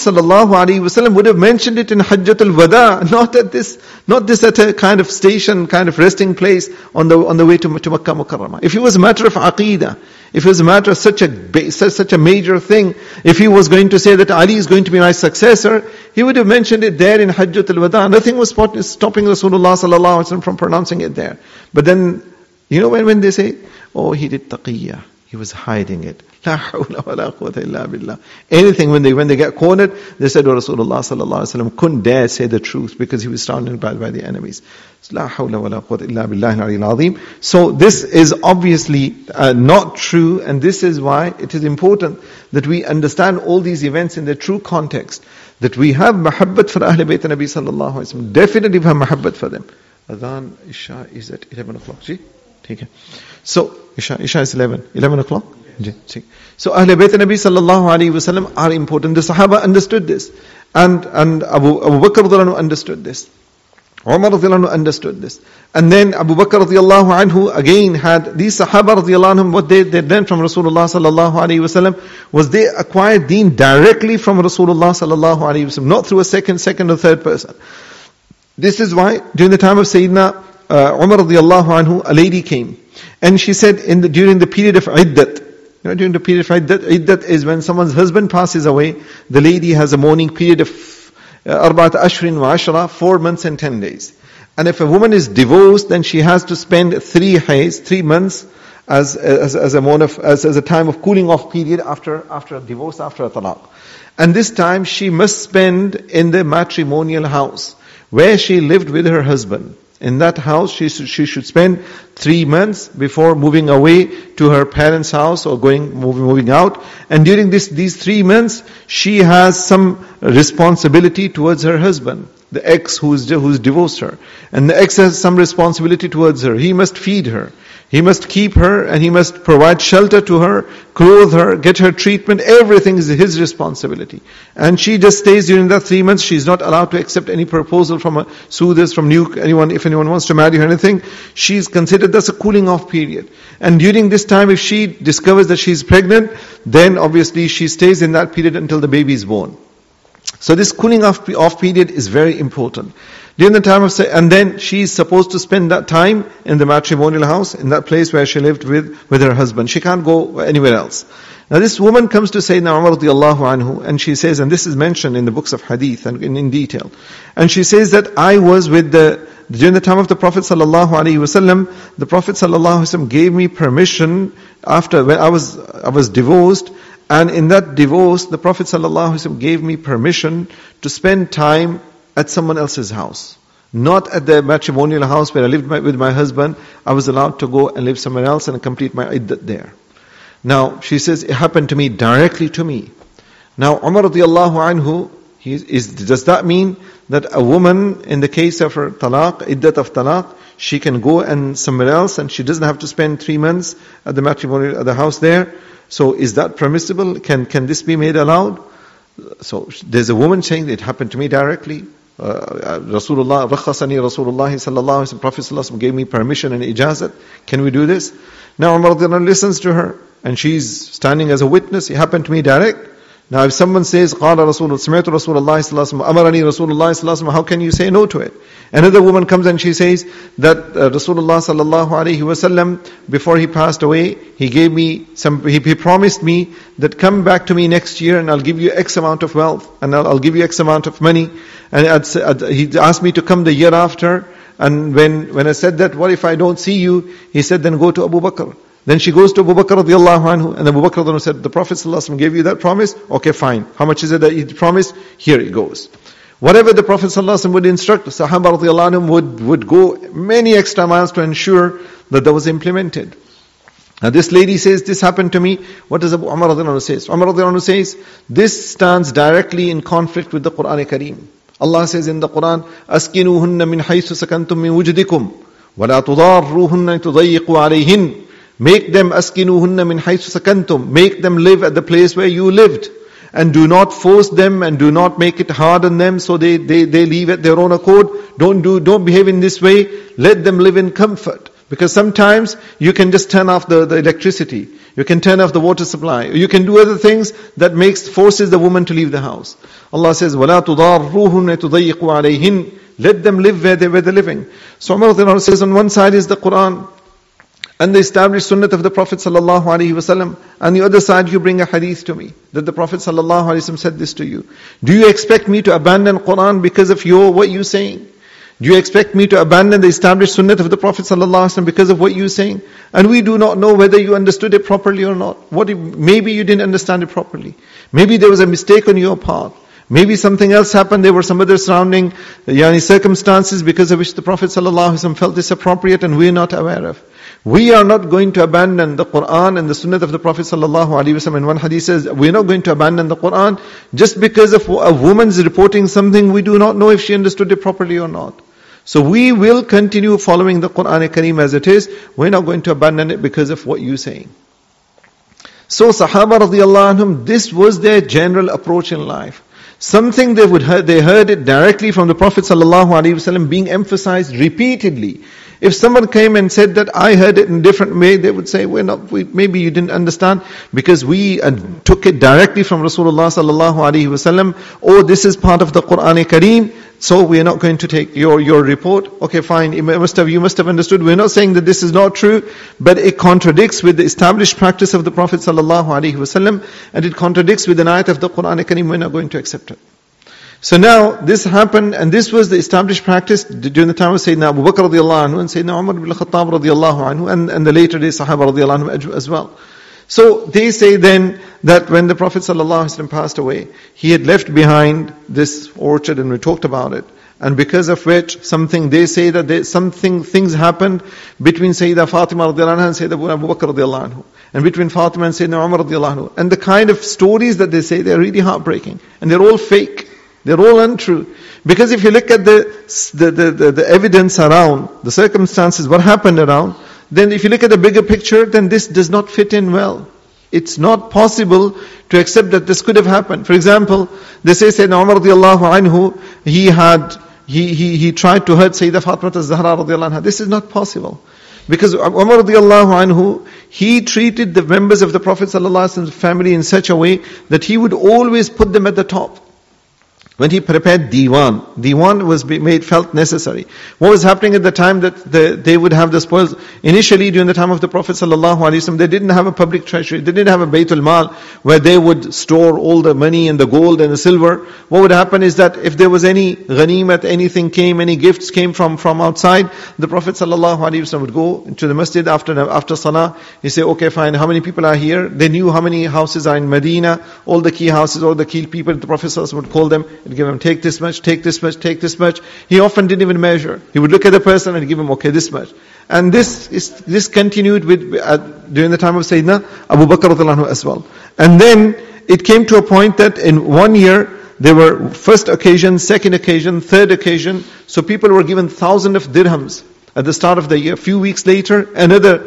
Speaker 2: ﷺ would have mentioned it in Hajjatul Wada, not this at a kind of station, kind of resting place on the way to Makkah Mukarramah. If it was a matter of Aqeedah, if it was a matter of such a major thing, if he was going to say that Ali is going to be my successor, he would have mentioned it there in Hajjatul Wada. Nothing was stopping Rasulullah ﷺ from pronouncing it there. But then, when they say, oh, he did taqiyya, he was hiding it. La hawla wa la quwwata illa billah. Anything, when they get cornered, they said, Rasulullah ﷺ couldn't dare say the truth because he was surrounded by the enemies. La hawla wa la quwwata illa billahi al-aliyyil azim. So this is obviously not true, and this is why it is important that we understand all these events in their true context. That we have mahabbat for Ahl Bayt Nabi sallallahu alaihi wasallam. Definitely we have mahabbat for them. Adhan Isha is at 11 o'clock. See? Take it. So Isha is 11 o'clock. So Ahl Bayt Nabi sallallahu alaihi wasallam are important. The Sahaba understood this, and Abu Bakr radhiyallahu anhu understood this. Umar radhiyallahu anhu understood this, and then Abu Bakr radhiyallahu anhu again had these Sahaba radhiyallahu anhum. What they learned from Rasulullah sallallahu alaihi wasallam was they acquired Deen directly from Rasulullah sallallahu alaihi wasallam, not through a second or third person. This is why during the time of Sayyidina Umar radhiyallahu anhu, a lady came, and she said during the period of Iddat. During the period of Iddat is when someone's husband passes away, the lady has a mourning period of Arba'at Ashrin wa Ashra, 4 months and 10 days. And if a woman is divorced, then she has to spend 3 months as a time of cooling off period after a divorce, after a talaq. And this time she must spend in the matrimonial house where she lived with her husband. In that house, she should spend 3 months before moving away to her parents' house or moving out. And during these 3 months, she has some responsibility towards her husband, the ex who's divorced her. And the ex has some responsibility towards her. He must feed her. He must keep her, and he must provide shelter to her, clothe her, get her treatment. Everything is his responsibility. And she just stays during that 3 months. She's not allowed to accept any proposal from soothers, from anyone, if anyone wants to marry her or anything. She's considered that's a cooling off period. And during this time, if she discovers that she's pregnant, then obviously she stays in that period until the baby is born. So this cooling off period is very important. During the time of, and then she is supposed to spend that time in the matrimonial house, in that place where she lived with her husband. She can't go anywhere else. Now this woman comes to Sayyidina Umar radiyallahu anhu, and she says, and this is mentioned in the books of hadith and in detail, and she says that I was during the time of the Prophet sallallahu alaihi wasallam, the Prophet sallallahu alaihi wasallam gave me permission when I was divorced. And in that divorce, the Prophet ﷺ gave me permission to spend time at someone else's house. Not at the matrimonial house where I lived with my husband. I was allowed to go and live somewhere else and complete my iddat there. Now, she says, it happened to me, directly to me. Now, Umar radiallahu anhu, does that mean that a woman, in the case of her talaq, iddat of talaq, she can go and somewhere else and she doesn't have to spend 3 months at the house there? So is that permissible? Can this be made allowed? So there's a woman saying it happened to me directly. Rasulullah sallallahu alaihi wasallam, Prophet sallallahu alaihi wasallam gave me permission and ijazat. Can we do this? Now Umar listens to her, and she's standing as a witness. It happened to me direct. Now if someone says, قال رسول سمعت رسول الله صلى الله عليه وسلم أمرني رسول الله صلى الله عليه وسلم, how can you say no to it? Another woman comes and she says that Rasulullah sallallahu alaihi wasallam, before he passed away, he gave me he promised me that come back to me next year and I'll give you X amount of wealth and I'll give you X amount of money. And he asked me to come the year after, and when I said that, what if I don't see you? He said, then go to Abu Bakr. Then she goes to Abu Bakr radiallahu anhu, and Abu Bakr radiallahu anhu said, the Prophet sallallahu alaihi wasallam gave you that promise? Okay, fine. How much is it that he promised? Here it goes. Whatever the Prophet sallallahu alaihi wasallam would instruct, Sahaba radiallahu anhu would go many extra miles to ensure that was implemented. Now this lady says, this happened to me. What does Abu Umar radiallahu anhu say? Umar radiallahu anhu says, this stands directly in conflict with the Quran Kareem. Allah says in the Quran, أَسْكِنُوهُنَّ مِنْ حَيْثُ سَكَنْتُم مِّن وُجْدِكُمْ وَلَا تُضَارُّوهُنَّ تُضَيِّقُوا عَلَيْهِنَّ. Make them أَسْكِنُوهُنَّ مِنْ حَيْثُ سَكَنْتُم. Make them live at the place where you lived. And do not force them and do not make it hard on them so they leave at their own accord. Don't behave in this way. Let them live in comfort. Because sometimes you can just turn off the electricity. You can turn off the water supply. You can do other things that forces the woman to leave the house. Allah says, وَلَا تُضَارُّوهُنَّ تُضَيِّقُوا عَلَيْهِنَّ. Let them live where they're living. So Umar says, on one side is the Quran and the established sunnah of the Prophet sallallahu alaihi wasallam. On the other side, you bring a hadith to me that the Prophet sallallahu alaihi wasallam said this to you. Do you expect me to abandon Quran because of what you're saying? Do you expect me to abandon the established sunnah of the Prophet sallallahu alaihi wasallam because of what you're saying? And we do not know whether you understood it properly or not. Maybe you didn't understand it properly. Maybe there was a mistake on your part. Maybe something else happened. There were some other surrounding circumstances because of which the Prophet sallallahu alaihi wasallam felt this appropriate and we're not aware of. We are not going to abandon the Quran and the Sunnah of the Prophet sallallahu alaihi wasallam. And one hadith says, we're not going to abandon the Quran just because of a woman's reporting something we do not know if she understood it properly or not. So we will continue following the Quran Kareem as it is. We're not going to abandon it because of what you're saying. So Sahaba radiallahu anhum, this was their general approach in life. Something they heard it directly from the Prophet sallallahu alaihi wasallam being emphasized repeatedly. If someone came and said that I heard it in a different way, they would say, maybe you didn't understand because we took it directly from Rasulullah sallallahu alaihi wasallam. Or this is part of the Quran Kareem, so we are not going to take your report. Okay, fine. You must have understood. We're not saying that this is not true, but it contradicts with the established practice of the Prophet sallallahu alaihi wasallam, and it contradicts with the ayat of the Quran Kareem. We're not going to accept it. So now, this happened, and this was the established practice during the time of Sayyidina Abu Bakr radiallahu anhu and Sayyidina Umar ibn Khattab radiallahu anhu and the later days Sahaba radiallahu anhu as well. So they say then that when the Prophet sallallahu alaihi wasallam passed away, he had left behind this orchard, and we talked about it. And because of which, things happened between Sayyida Fatima radiallahu anha and Sayyida Abu Bakr radiallahu anhu. And between Fatima and Sayyidina Umar radiallahu anhu. And the kind of stories that they say, they're really heartbreaking. And they're all fake. They're all untrue. Because if you look at the evidence around, the circumstances, what happened around, then if you look at the bigger picture, then this does not fit in well. It's not possible to accept that this could have happened. For example, they say Sayyidina Umar radiallahu anhu, he tried to hurt Sayyidah Fatima az-Zahra radiallahu anha. This is not possible. Because Umar radiallahu anhu, he treated the members of the Prophet sallallahu alaihi wasallam's family in such a way that he would always put them at the top. When he prepared Diwan was felt necessary. What was happening at the time that they would have the spoils? Initially, during the time of the Prophet ﷺ, they didn't have a public treasury. They didn't have a Baytul Mal where they would store all the money and the gold and the silver. What would happen is that if there was any ghanimat, any gifts came from outside, the Prophet ﷺ would go to the masjid after salah. He say, okay, fine, how many people are here? They knew how many houses are in Medina, all the key houses, all the key people. The Prophet ﷺ would call them. He'd give him, take this much, take this much, take this much. He often didn't even measure. He would look at the person and give him, okay, this much. And this continued with during the time of Sayyidina Abu Bakr radiallahu anhu as well. And then it came to a point that in 1 year, there were first occasion, second occasion, third occasion. So people were given thousands of dirhams at the start of the year. A few weeks later, another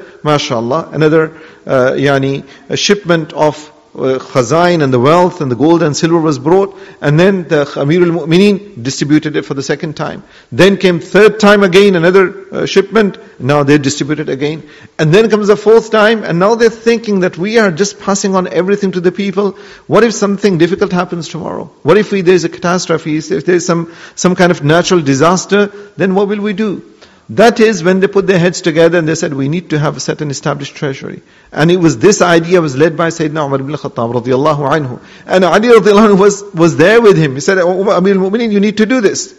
Speaker 2: a shipment of khazain and the wealth and the gold and silver was brought, and then the Amir al-Mu'mineen distributed it for the second time. Then came third time again, another shipment, now they distributed again. And then comes the fourth time, and now they're thinking that we are just passing on everything to the people. What if something difficult happens tomorrow? What if there's a catastrophe, if there's some kind of natural disaster, then what will we do? That is when they put their heads together and they said, we need to have a certain established treasury. And it was this idea was led by Sayyidina Umar ibn Khattab radiallahu anhu. And Ali radiallahu anhu was there with him. He said, Amir al-Mu'mineen, you need to do this.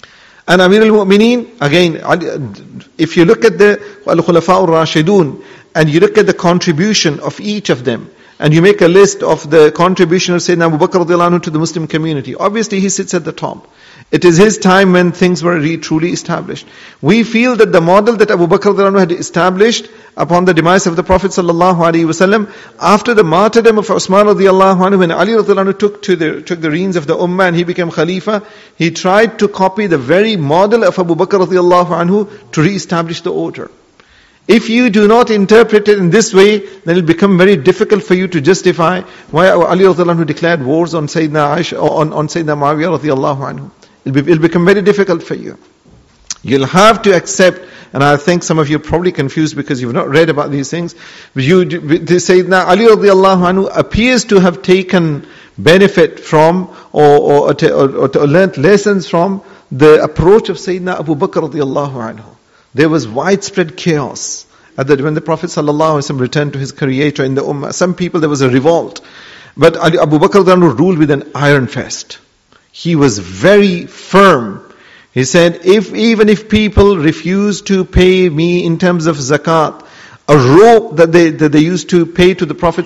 Speaker 2: And Amir al-Mu'mineen, again, if you look at the Al-Khulafa al-Rashidun, and you look at the contribution of each of them, and you make a list of the contribution of Sayyidina Abu Bakr radiallahu anhu to the Muslim community, obviously he sits at the top. It is his time when things were truly established. We feel that the model that Abu Bakr radiallahu anhu had established upon the demise of the Prophet sallallahu alaihi wasallam, after the martyrdom of Usman radiallahu anhu, when Ali radiallahu anhu took the reins of the ummah and he became Khalifa, he tried to copy the very model of Abu Bakr radiallahu anhu to re-establish the order. If you do not interpret it in this way, then it will become very difficult for you to justify why Ali radiallahu anhu declared wars on Sayyidina Aisha, on Sayyidina Muawiyah radiallahu anhu. It will become very difficult for you. You'll have to accept, and I think some of you are probably confused because you've not read about these things. Sayyidina Ali radiallahu anhu appears to have taken benefit from or learnt lessons from the approach of Sayyidina Abu Bakr radiallahu anhu. There was widespread chaos when the Prophet ﷺ returned to his creator in the ummah. Some people, there was a revolt. But Abu Bakr ruled with an iron fist. He was very firm. He said, even if people refuse to pay me in terms of zakat, a rope that they used to pay to the Prophet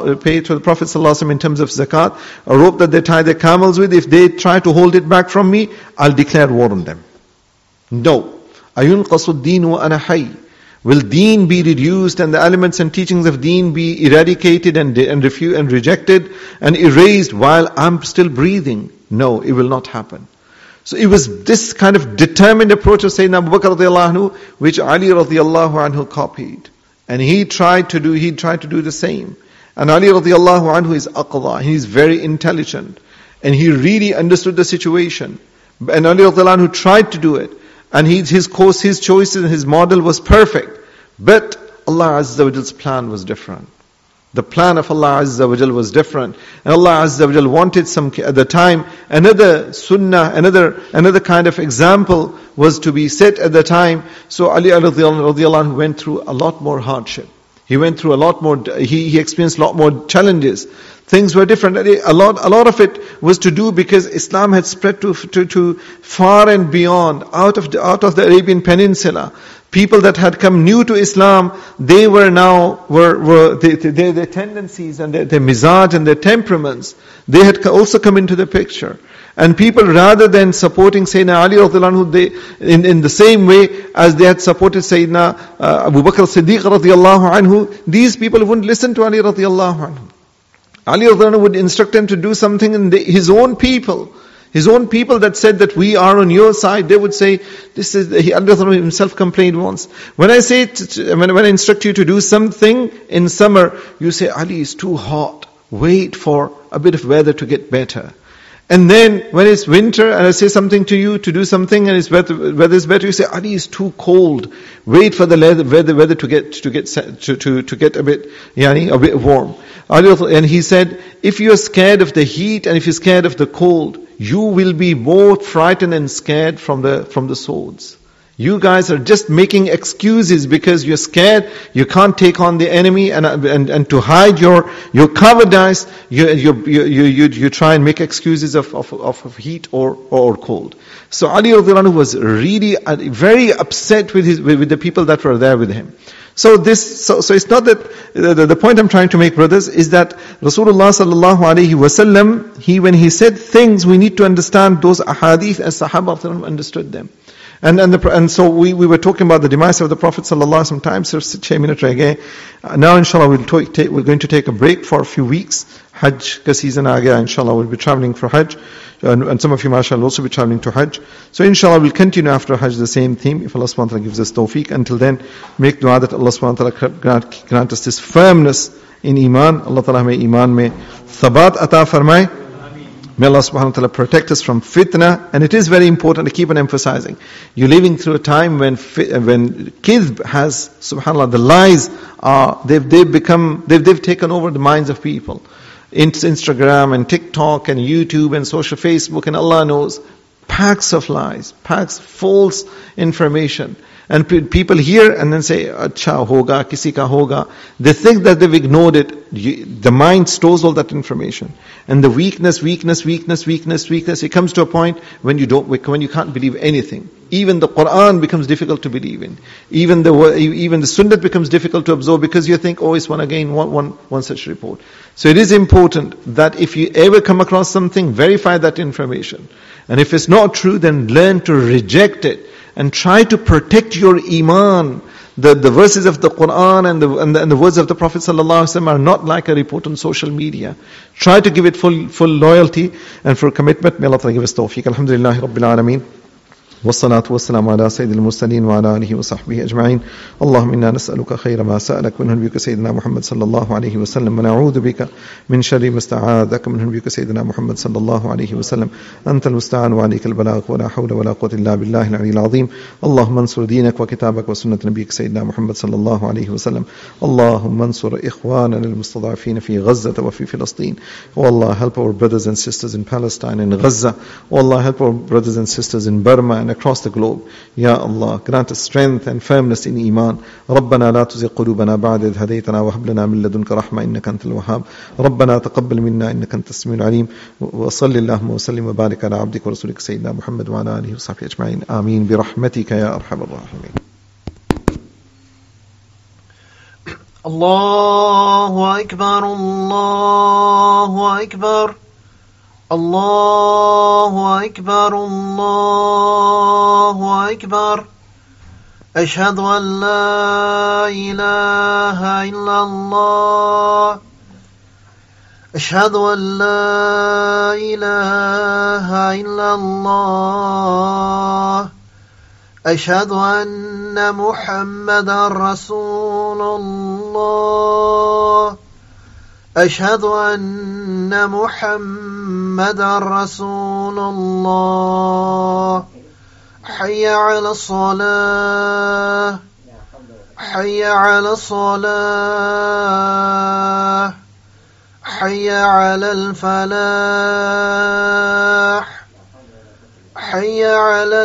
Speaker 2: ﷺ in terms of zakat, a rope that they tie their camels with, if they try to hold it back from me, I'll declare war on them. No. Ayunqasu ad-din wa ana hayy. Will deen be reduced and the elements and teachings of deen be eradicated and rejected and erased while I'm still breathing? No, it will not happen. So it was this kind of determined approach of Sayyidina Abu Bakr radiallahu anhu which Ali radiallahu anhu copied. And he tried to do the same. And Ali radiallahu anhu is aqla. He's very intelligent. And he really understood the situation. And Ali radiallahu anhu tried to do it. And his course, his choices, his model was perfect. But Allah Azza wa Jall's plan was different. The plan of Allah Azza wa Jal was different. And Allah Azza wa Jal wanted at the time, another sunnah, another kind of example was to be set at the time. So Ali radiallahu anhu went through a lot more hardship. He went through a lot more, he experienced a lot more challenges. Things were different. A lot of it was to do because Islam had spread to far and beyond, out of the Arabian Peninsula. People that had come new to Islam, they were now, their tendencies and their mizaj and their temperaments, they had also come into the picture. And people, rather than supporting Sayyidina Ali radiallahu anhu, in the same way as they had supported Sayyidina Abu Bakr Siddiq radiallahu anhu, these people wouldn't listen to Ali radiallahu anhu. Ali radiallahu anhu would instruct them to do something, and his own people that said that we are on your side, they would say, this is, Ali radiallahu anhu himself complained once. When I instruct you to do something in summer, you say, Ali, is too hot. Wait for a bit of weather to get better. And then when it's winter and I say something to you to do something and weather is better, you say, Ali, is too cold. Wait for the weather to get a bit warm. And he said, if you're scared of the heat and if you're scared of the cold, you will be more frightened and scared from the swords. You guys are just making excuses because you're scared, you can't take on the enemy, and to hide your cowardice, you try and make excuses of heat or cold. So Ali radiallahu anhu was really very upset with the people that were there with him. So it's not that, the point I'm trying to make, brothers, is that Rasulullah sallallahu alaihi wasallam, when he said things, we need to understand those ahadith as Sahaba understood them. And so we were talking about the demise of the Prophet sallallahu alaihi wasallam सिर्फ 6 minutes रह गए. Now inshallah we're going to take a break for a few weeks. Hajj ka season aa gaya, inshallah we'll be traveling for Hajj. And some of you mashallah will also be traveling to Hajj. So inshallah we'll continue after Hajj the same theme, if Allah subhanahu wa ta'ala gives us tawfiq. Until then, make dua that Allah subhanahu wa ta'ala grant us this firmness in iman. Allah ta'ala may iman mein thabat ata farmaye. May Allah subhanahu wa ta'ala protect us from fitna. And it is very important to keep on emphasizing. You're living through a time when kidhb has, subhanAllah, the lies they've taken over the minds of people. Instagram and TikTok and YouTube and social Facebook and Allah knows, packs of lies, packs false information. And people hear and then say, "Acha hoga, kisi ka hoga." They think that they've ignored it. The mind stores all that information, and the weakness. It comes to a point when you can't believe anything. Even the Quran becomes difficult to believe in. Even the Sunnah becomes difficult to absorb because you think, "Oh, it's one such report." So it is important that if you ever come across something, verify that information. And if it's not true, then learn to reject it and try to protect your iman. The verses of the Quran and the words of the Prophet ﷺ are not like a report on social media. Try to give it full loyalty and full commitment. May Allah give us tawfiq. Alhamdulillahi Rabbil Alameen. والصلاة والسلام على سيد المرسلين وعلى آله وصحبه أجمعين. اللهم إنا نسألك خير ما سألك منه نبيك سيدنا محمد صلى الله عليه وسلم، ونعوذ بك من شر ما استعاذك منه نبيك سيدنا محمد صلى الله عليه وسلم. أنت المستعان وعليك البلاغ ولا حول ولا قوة إلا بالله العلي العظيم. اللهم انصر دينك وكتابك وسنة نبيك سيدنا محمد صلى الله عليه وسلم. اللهم انصر إخواننا المستضعفين في غزة وفي فلسطين. Oh Allah, help our brothers and sisters in Palestine and Gaza. Oh Allah, help our brothers and sisters in Burma and across the globe. Ya Allah, grant us strength and firmness in iman. ربنا لا تزغ قلوبنا بعد إذ هديتنا وهب لنا من لدنك رحمة إنك أنت الوهاب. ربنا تقبل منا إنك أنت السميع العليم. وصل اللهم وسلم وبارك على عبدك ورسولك سيدنا محمد وعلى آله وصحبه أجمعين. آمين برحمتك يا أرحم الراحمين.
Speaker 3: الله أكبر الله أكبر الله أكبر الله أكبر. أشهد أن لا إله إلا الله أشهد أن لا إله إلا الله أشهد أن محمدا رسول الله أشهد أن محمدا رسول الله. حي على الصلاة حي على الصلاة حي على الفلاح حي على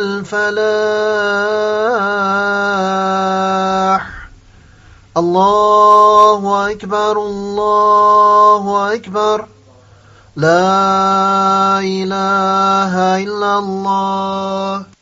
Speaker 3: الفلاح. الله أكبر الله أكبر. لا إله إلا الله.